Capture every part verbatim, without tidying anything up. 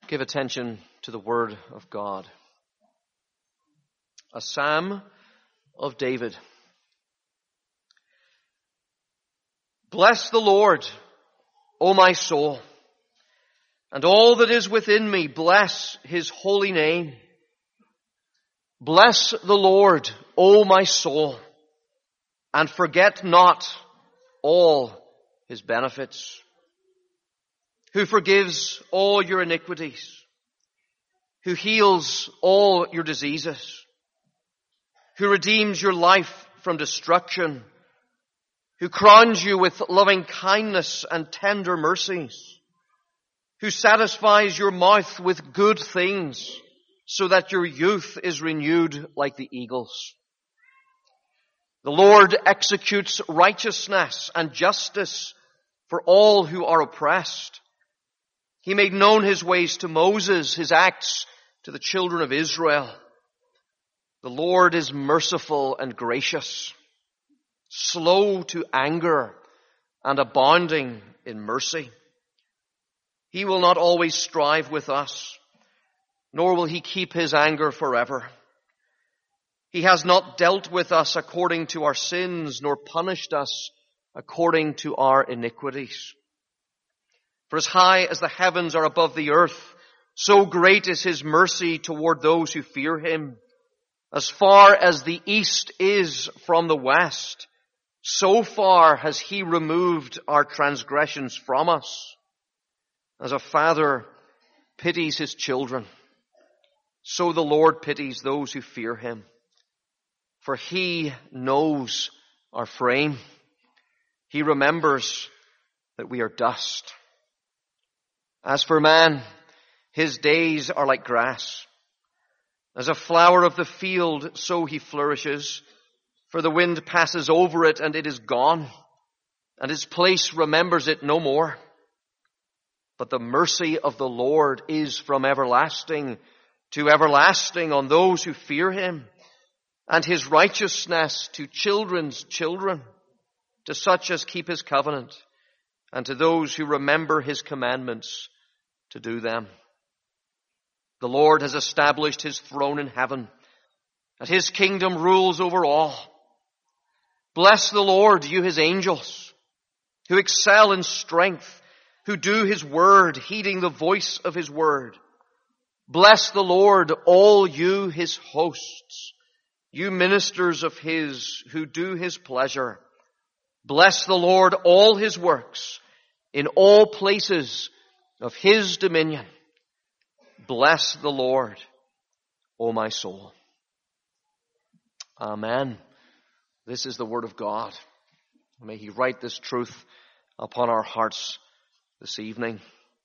Give attention to the word of God. A psalm of David. Bless the Lord, O my soul, and all that is within me, bless his holy name. Bless the Lord, O my soul, and forget not all his benefits, who forgives all your iniquities, who heals all your diseases, who redeems your life from destruction, who crowns you with loving kindness and tender mercies, who satisfies your mouth with good things, so that your youth is renewed like the eagles. The Lord executes righteousness and justice for all who are oppressed. He made known his ways to Moses, his acts to the children of Israel. The Lord is merciful and gracious, slow to anger and abounding in mercy. He will not always strive with us, nor will he keep his anger forever. He has not dealt with us according to our sins, nor punished us according to our iniquities. For as high as the heavens are above the earth, so great is his mercy toward those who fear him. As far as the east is from the west, so far has he removed our transgressions from us. As a father pities his children, so the Lord pities those who fear him. For he knows our frame. He remembers that we are dust. As for man, his days are like grass. As a flower of the field, so he flourishes. For the wind passes over it, and it is gone, and its place remembers it no more. But the mercy of the Lord is from everlasting to everlasting on those who fear him, and his righteousness to children's children, to such as keep his covenant, and to those who remember his commandments to do them. The Lord has established his throne in heaven, and his kingdom rules over all. Bless the Lord, you his angels, who excel in strength, who do his word, heeding the voice of his word. Bless the Lord, all you his hosts, you ministers of his who do his pleasure. Bless the Lord, all his works, in all places of his dominion. Bless the Lord, O my soul. Amen. This is the word of God. May he write this truth upon our hearts this evening.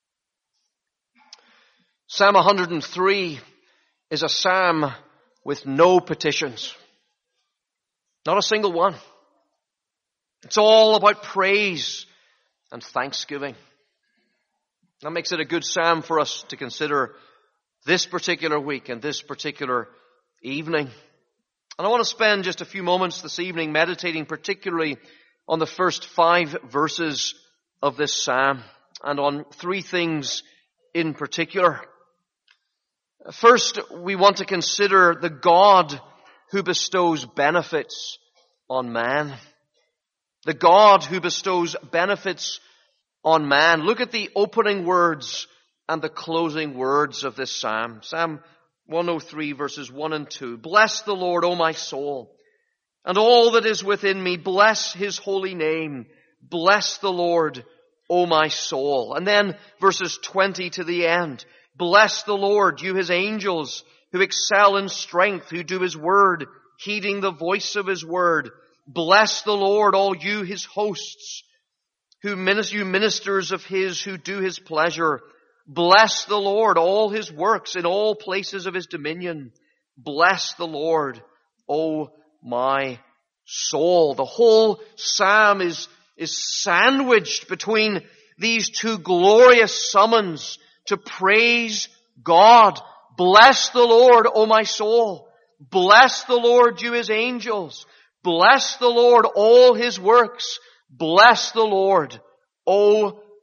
Psalm one hundred three is a psalm with no petitions. Not a single one. It's all about praise and thanksgiving. That makes it a good psalm for us to consider this particular week and this particular evening. And I want to spend just a few moments this evening meditating particularly on the first five verses of this psalm and on three things in particular. First, we want to consider the God who bestows benefits on man. The God who bestows benefits on man. Look at the opening words and the closing words of this psalm. Psalm one oh three verses one and two. Bless the Lord, O my soul, and all that is within me. Bless his holy name. Bless the Lord, O my soul. And then verses twenty to the end. Bless the Lord, you his angels, who excel in strength, who do his word, heeding the voice of his word. Bless the Lord, all you his hosts, who minister, you ministers of his, who do his pleasure. Bless the Lord, all his works in all places of his dominion. Bless the Lord, O my soul. The whole psalm is, is sandwiched between these two glorious summons to praise God. Bless the Lord, O my soul. Bless the Lord, you his angels. Bless the Lord, all his works. Bless the Lord, O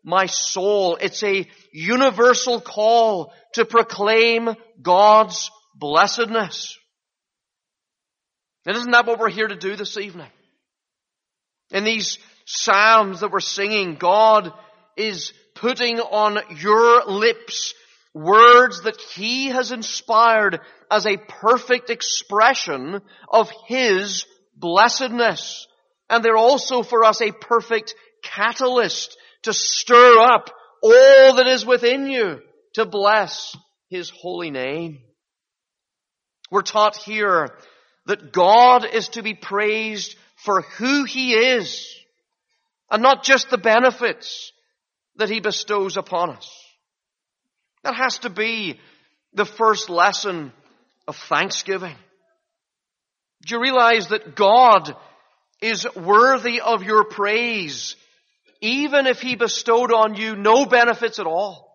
my soul. It's a universal call to proclaim God's blessedness. And isn't that what we're here to do this evening? In these psalms that we're singing, God is putting on your lips words that He has inspired as a perfect expression of His blessedness. And they're also for us a perfect catalyst to stir up all that is within you to bless His holy name. We're taught here that God is to be praised for who He is, and not just the benefits that He bestows upon us. That has to be the first lesson of thanksgiving. Do you realize that God is worthy of your praise, even if He bestowed on you no benefits at all?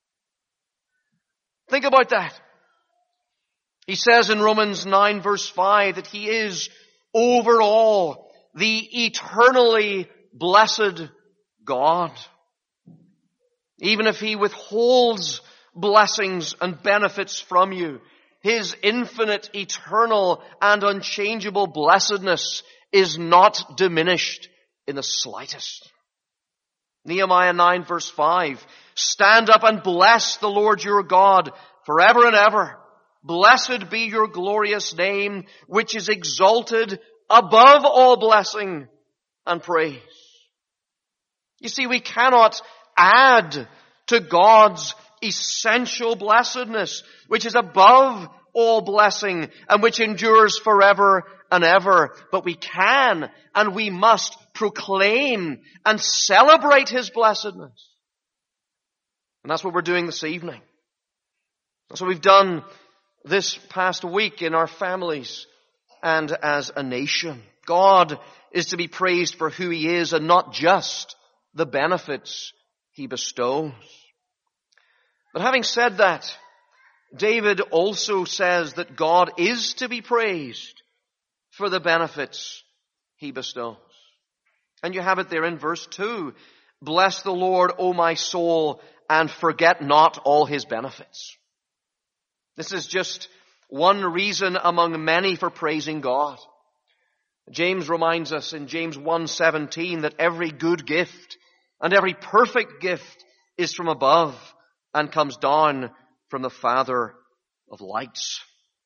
Think about that. He says in Romans nine verse five that He is over all the eternally blessed God. Even if He withholds blessings and benefits from you, His infinite, eternal, and unchangeable blessedness is not diminished in the slightest. Nehemiah nine verse five, stand up and bless the Lord your God forever and ever. Blessed be your glorious name, which is exalted above all blessing and praise. You see, we cannot add to God's essential blessedness, which is above all blessing and which endures forever and ever. But we can and we must proclaim and celebrate His blessedness. And that's what we're doing this evening. That's what we've done this past week in our families and as a nation. God is to be praised for who He is and not just the benefits He bestows. But having said that, David also says that God is to be praised for the benefits He bestows. And you have it there in verse two. Bless the Lord, O my soul, and forget not all His benefits. This is just one reason among many for praising God. James reminds us in James one seventeen that every good gift and every perfect gift is from above and comes down from the Father of lights.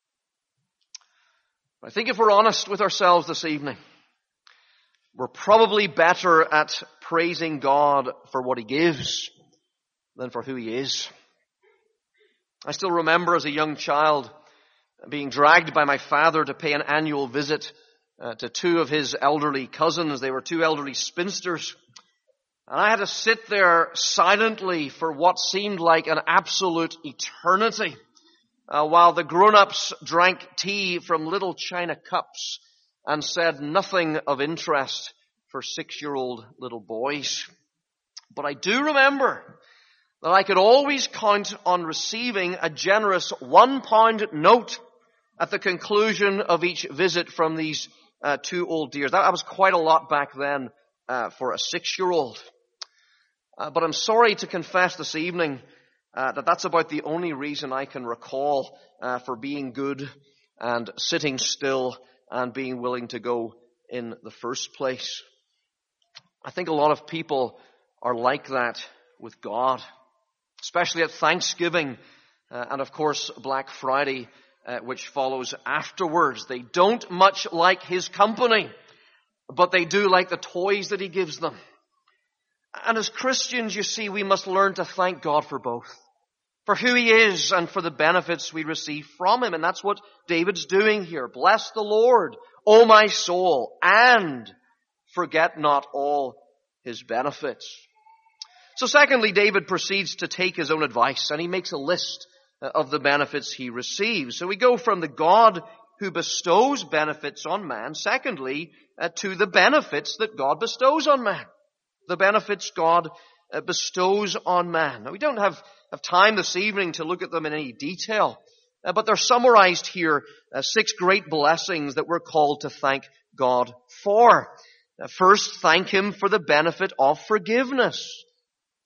I think if we're honest with ourselves this evening, we're probably better at praising God for what He gives than for who He is. I still remember as a young child being dragged by my father to pay an annual visit uh, to two of his elderly cousins. They were two elderly spinsters. And I had to sit there silently for what seemed like an absolute eternity uh, while the grown-ups drank tea from little china cups and said nothing of interest for six-year-old little boys. But I do remember that I could always count on receiving a generous one-pound note at the conclusion of each visit from these uh, two old dears. That, that was quite a lot back then uh, for a six-year-old. Uh, but I'm sorry to confess this evening uh, that that's about the only reason I can recall uh, for being good and sitting still and being willing to go in the first place. I think a lot of people are like that with God, especially at Thanksgiving uh, and of course Black Friday, uh, which follows afterwards. They don't much like His company, but they do like the toys that He gives them. And as Christians, you see, we must learn to thank God for both, for who He is and for the benefits we receive from Him. And that's what David's doing here. Bless the Lord, O my soul, and forget not all His benefits. So secondly, David proceeds to take his own advice, and he makes a list of the benefits he receives. So we go from the God who bestows benefits on man, secondly, uh, to the benefits that God bestows on man. The benefits God uh, bestows on man. Now, we don't have, have time this evening to look at them in any detail, uh, but they're summarized here, uh, six great blessings that we're called to thank God for. Uh, first, thank Him for the benefit of forgiveness.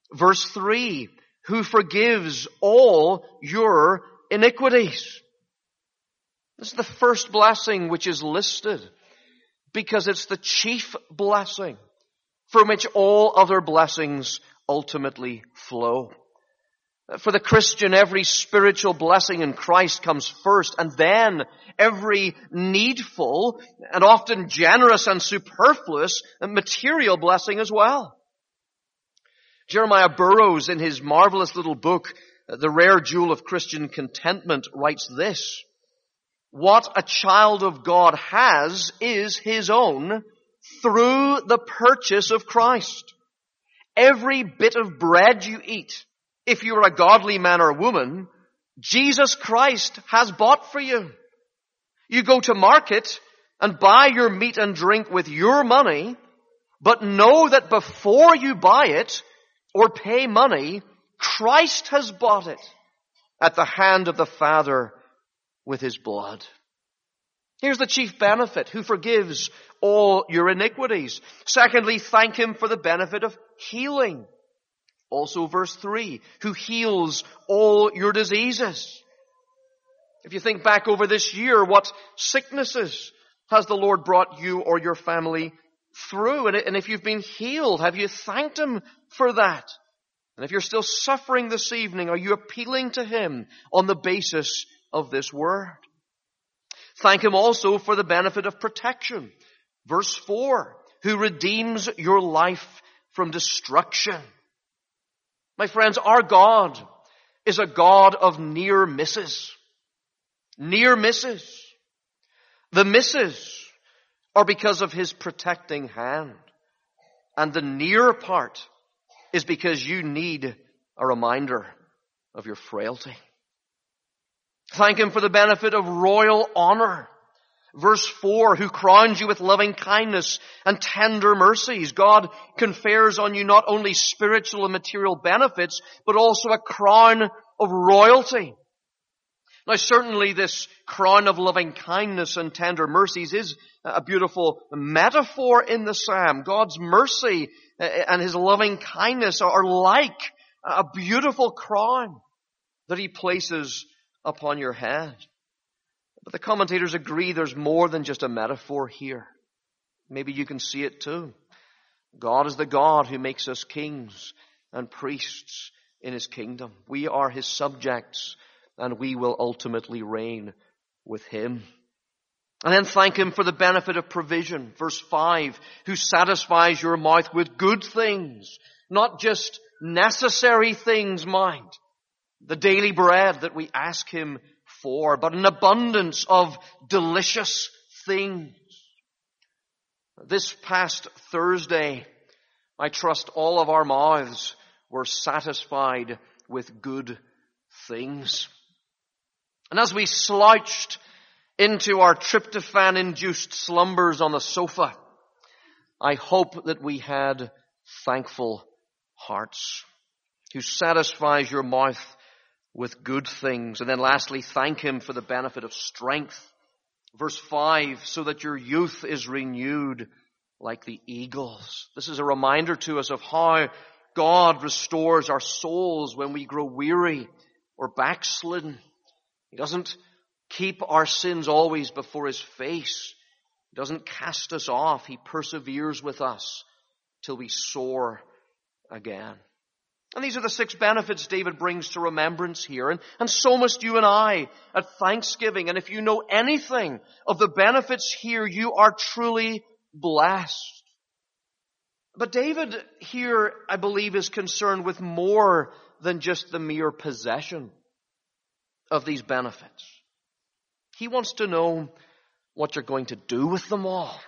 Verse three, who forgives all your iniquities. This is the first blessing which is listed because it's the chief blessing from which all other blessings ultimately flow. For the Christian, every spiritual blessing in Christ comes first, and then every needful and often generous and superfluous material blessing as well. Jeremiah Burroughs, in his marvelous little book, The Rare Jewel of Christian Contentment, writes this: what a child of God has is his own through the purchase of Christ. Every bit of bread you eat, if you are a godly man or woman, Jesus Christ has bought for you. You go to market and buy your meat and drink with your money, but know that before you buy it or pay money, Christ has bought it at the hand of the Father with his blood. Here's the chief benefit: who forgives all your iniquities. Secondly, thank him for the benefit of healing. Also verse three, who heals all your diseases. If you think back over this year, what sicknesses has the Lord brought you or your family through? And if you've been healed, have you thanked him for that? And if you're still suffering this evening, are you appealing to him on the basis of this word? Thank him also for the benefit of protection. Verse four, who redeems your life from destruction. My friends, our God is a God of near misses. Near misses. The misses are because of his protecting hand. And the near part is because you need a reminder of your frailty. Thank him for the benefit of royal honor. Verse four, who crowns you with loving kindness and tender mercies. God confers on you not only spiritual and material benefits, but also a crown of royalty. Now certainly this crown of loving kindness and tender mercies is a beautiful metaphor in the psalm. God's mercy and his loving kindness are like a beautiful crown that he places upon your head. But the commentators agree there's more than just a metaphor here. Maybe you can see it too. God is the God who makes us kings and priests in his kingdom. We are his subjects, and we will ultimately reign with him. And then thank him for the benefit of provision. Verse five, who satisfies your mouth with good things, not just necessary things, mind. The daily bread that we ask him for, but an abundance of delicious things. This past Thursday, I trust all of our mouths were satisfied with good things. And as we slouched into our tryptophan-induced slumbers on the sofa, I hope that we had thankful hearts. Who satisfies your mouth with good things. And then lastly, thank him for the benefit of strength. Verse five, so that your youth is renewed like the eagles. This is a reminder to us of how God restores our souls when we grow weary or backslidden. He doesn't keep our sins always before his face. He doesn't cast us off. He perseveres with us till we soar again. And these are the six benefits David brings to remembrance here. And, and so must you and I at Thanksgiving. And if you know anything of the benefits here, you are truly blessed. But David here, I believe, is concerned with more than just the mere possession of these benefits. He wants to know what you're going to do with them all.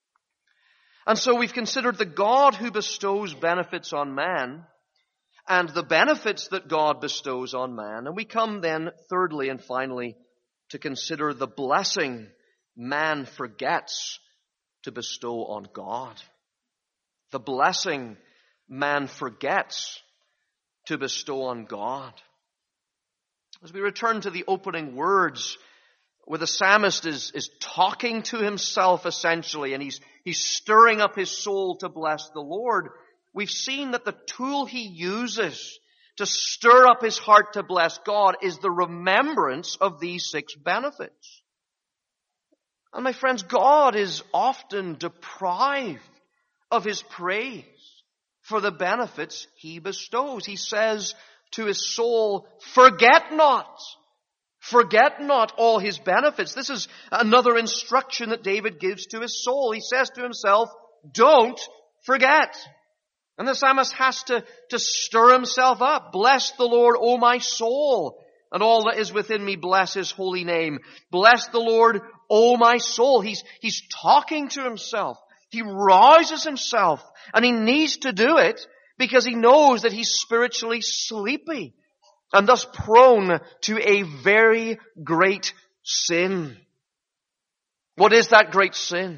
And so we've considered the God who bestows benefits on man and the benefits that God bestows on man. And we come then, thirdly and finally, to consider the blessing man forgets to bestow on God. The blessing man forgets to bestow on God. As we return to the opening words, where the psalmist is, is talking to himself essentially, and he's, he's stirring up his soul to bless the Lord, we've seen that the tool he uses to stir up his heart to bless God is the remembrance of these six benefits. And my friends, God is often deprived of his praise for the benefits he bestows. He says to his soul, forget not. Forget not all his benefits. This is another instruction that David gives to his soul. He says to himself, don't forget. And the psalmist has to, to stir himself up. Bless the Lord, O my soul, and all that is within me, bless his holy name. Bless the Lord, O my soul. He's, he's talking to himself. He rouses himself, and he needs to do it because he knows that he's spiritually sleepy and thus prone to a very great sin. What is that great sin?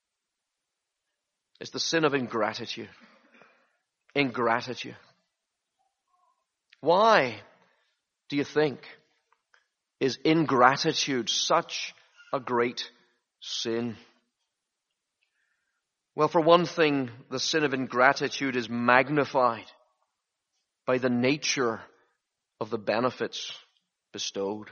It's the sin of ingratitude. Ingratitude. Why do you think is ingratitude such a great sin? Well, for one thing, the sin of ingratitude is magnified by the nature of the benefits bestowed.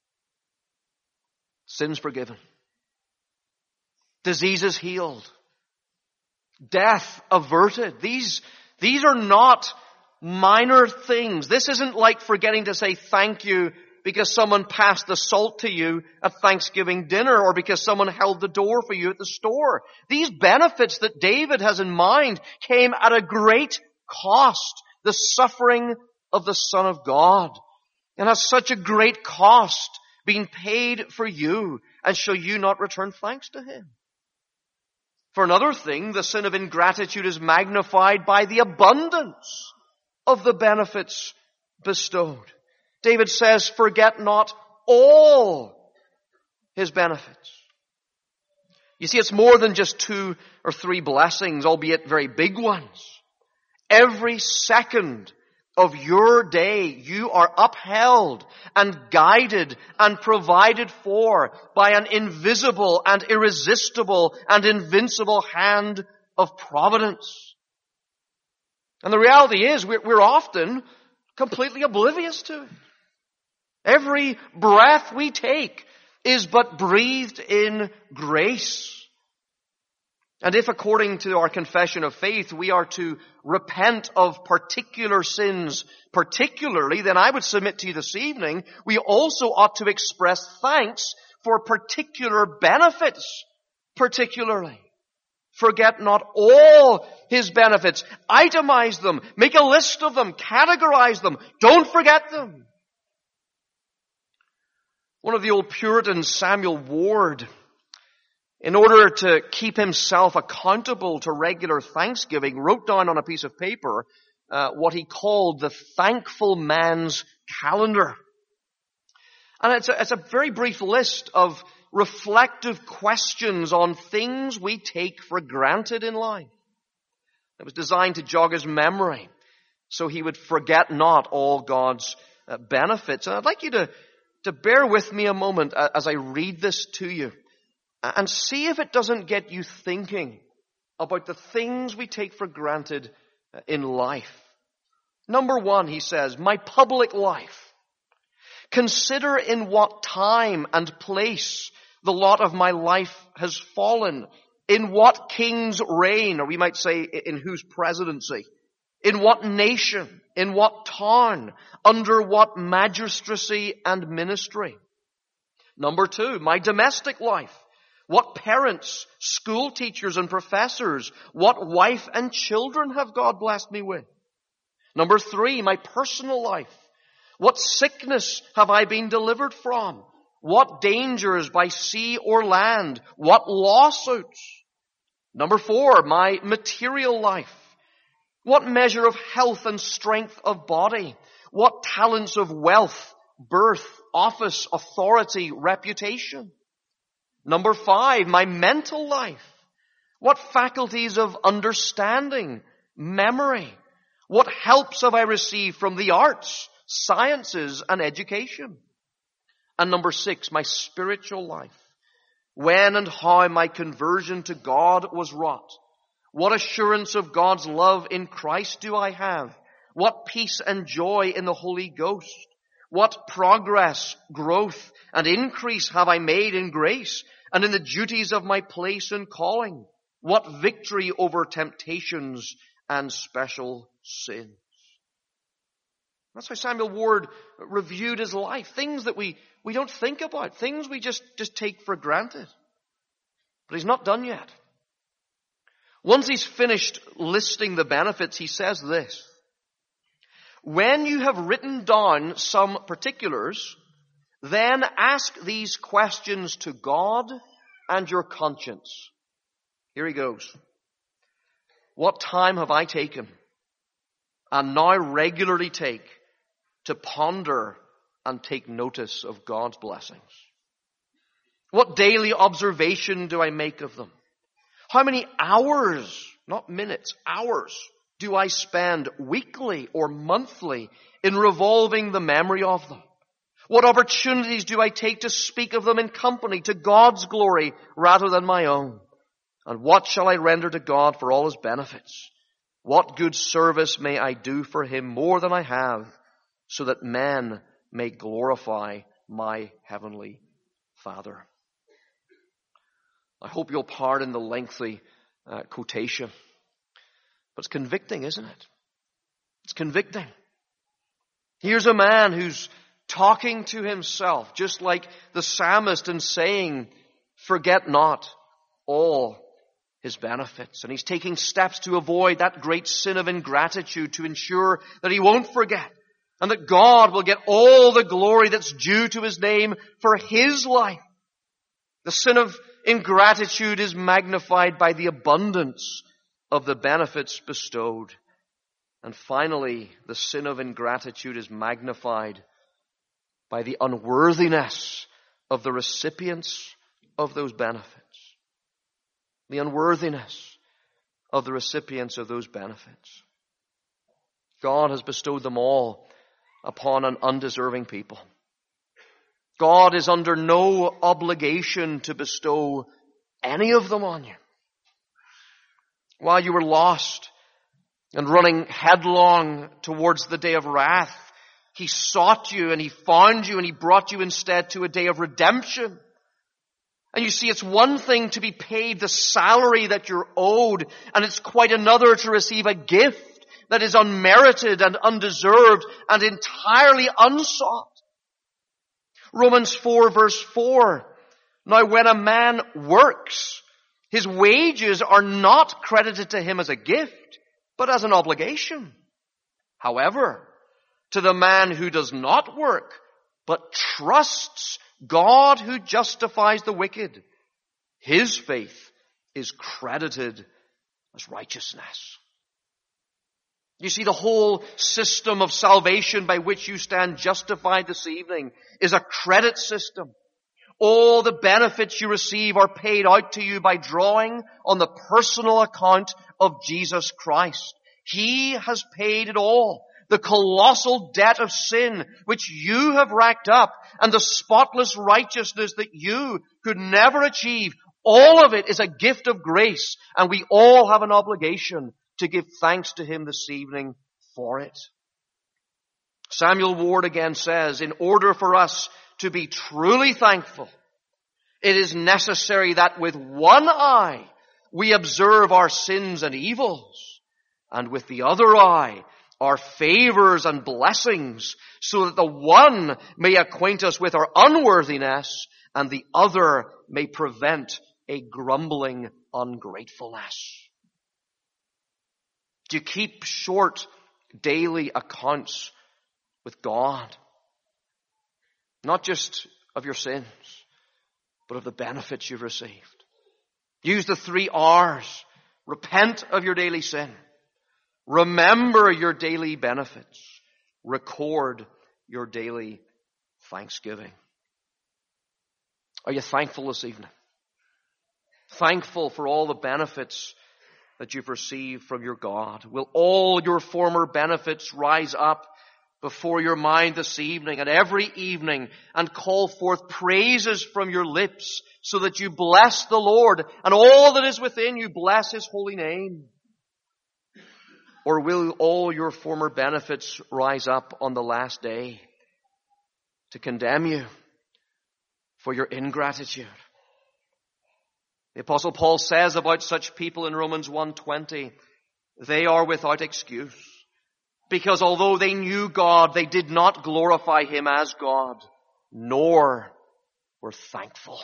Sins forgiven. Diseases healed. Death averted. These, these are not minor things. This isn't like forgetting to say thank you because someone passed the salt to you at Thanksgiving dinner or because someone held the door for you at the store. These benefits that David has in mind came at a great cost. The suffering of the Son of God. And has such a great cost being paid for you, and shall you not return thanks to him? For another thing, the sin of ingratitude is magnified by the abundance of the benefits bestowed. David says, forget not all his benefits. You see, it's more than just two or three blessings, albeit very big ones. Every second of your day, you are upheld and guided and provided for by an invisible and irresistible and invincible hand of providence. And the reality is, we're, we're often completely oblivious to it. Every breath we take is but breathed in grace. And if, according to our confession of faith, we are to repent of particular sins particularly, then I would submit to you this evening, we also ought to express thanks for particular benefits particularly. Forget not all his benefits. Itemize them. Make a list of them. Categorize them. Don't forget them. One of the old Puritans, Samuel Ward, in order to keep himself accountable to regular thanksgiving, wrote down on a piece of paper uh, what he called the thankful man's calendar. And it's a, it's a very brief list of reflective questions on things we take for granted in life. It was designed to jog his memory so he would forget not all God's uh, benefits. And I'd like you to, to bear with me a moment as I read this to you. And see if it doesn't get you thinking about the things we take for granted in life. Number one, he says, my public life. Consider in what time and place the lot of my life has fallen. In what king's reign, or we might say in whose presidency. In what nation, in what town, under what magistracy and ministry. Number two, my domestic life. What parents, school teachers and professors, what wife and children have God blessed me with? Number three, my personal life. What sickness have I been delivered from? What dangers by sea or land? What lawsuits? Number four, my material life. What measure of health and strength of body? What talents of wealth, birth, office, authority, reputation? Number five, my mental life. What faculties of understanding, memory? What helps have I received from the arts, sciences, and education? And number six, my spiritual life. When and how my conversion to God was wrought. What assurance of God's love in Christ do I have? What peace and joy in the Holy Ghost? What progress, growth, and increase have I made in grace and in the duties of my place and calling? What victory over temptations and special sins? That's why Samuel Ward reviewed his life. Things that we, we don't think about. Things we just, just take for granted. But he's not done yet. Once he's finished listing the benefits, he says this: when you have written down some particulars, then ask these questions to God and your conscience. Here he goes. What time have I taken, and now regularly take, to ponder and take notice of God's blessings? What daily observation do I make of them? How many hours, not minutes, hours, do I spend weekly or monthly in revolving the memory of them? What opportunities do I take to speak of them in company to God's glory rather than my own? And what shall I render to God for all his benefits? What good service may I do for him more than I have, so that men may glorify my heavenly Father? I hope you'll pardon the lengthy uh, quotation. But it's convicting, isn't it? It's convicting. Here's a man who's talking to himself, just like the psalmist, and saying, forget not all his benefits. And he's taking steps to avoid that great sin of ingratitude, to ensure that he won't forget, and that God will get all the glory that's due to his name for his life. The sin of ingratitude is magnified by the abundance of the benefits bestowed. And finally, the sin of ingratitude is magnified by the unworthiness of the recipients of those benefits. The unworthiness of the recipients of those benefits. God has bestowed them all upon an undeserving people. God is under no obligation to bestow any of them on you. While you were lost and running headlong towards the day of wrath, he sought you and he found you and he brought you instead to a day of redemption. And you see, it's one thing to be paid the salary that you're owed, and it's quite another to receive a gift that is unmerited and undeserved and entirely unsought. Romans four verse four. Now when a man works, his wages are not credited to him as a gift, but as an obligation. However, to the man who does not work, but trusts God who justifies the wicked, his faith is credited as righteousness. You see, the whole system of salvation by which you stand justified this evening is a credit system. All the benefits you receive are paid out to you by drawing on the personal account of Jesus Christ. He has paid it all. The colossal debt of sin which you have racked up, and the spotless righteousness that you could never achieve, all of it is a gift of grace, and we all have an obligation to give thanks to him this evening for it. Samuel Ward again says, in order for us to be truly thankful, it is necessary that with one eye we observe our sins and evils, and with the other eye our favors and blessings, so that the one may acquaint us with our unworthiness, and the other may prevent a grumbling ungratefulness. Do you keep short daily accounts with God? Not just of your sins, but of the benefits you've received. Use the three R's. Repent of your daily sin. Remember your daily benefits. Record your daily thanksgiving. Are you thankful this evening? Thankful for all the benefits that you've received from your God? Will all your former benefits rise up before your mind this evening and every evening, and call forth praises from your lips, so that you bless the Lord, and all that is within you bless His holy name? Or will all your former benefits rise up on the last day to condemn you for your ingratitude? The Apostle Paul says about such people in Romans one twenty, they are without excuse, because although they knew God, they did not glorify Him as God, nor were thankful.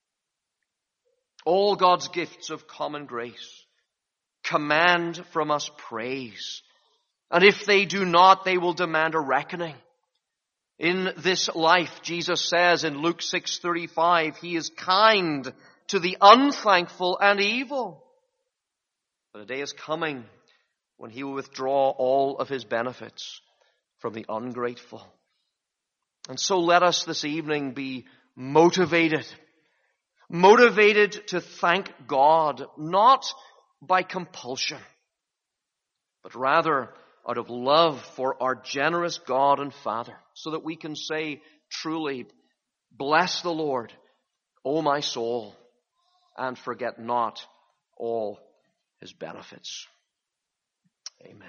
All God's gifts of common grace command from us praise. And if they do not, they will demand a reckoning. In this life, Jesus says in Luke six thirty-five, He is kind to the unthankful and evil. But a day is coming when He will withdraw all of His benefits from the ungrateful. And so let us this evening be motivated. Motivated to thank God, not by compulsion, but rather out of love for our generous God and Father, so that we can say truly, bless the Lord, O my soul, and forget not all His benefits. Amen.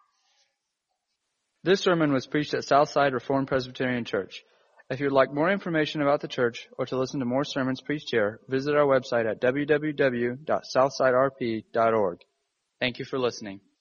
This sermon was preached at Southside Reformed Presbyterian Church. If you would like more information about the church or to listen to more sermons preached here, visit our website at w w w dot southside r p dot org. Thank you for listening.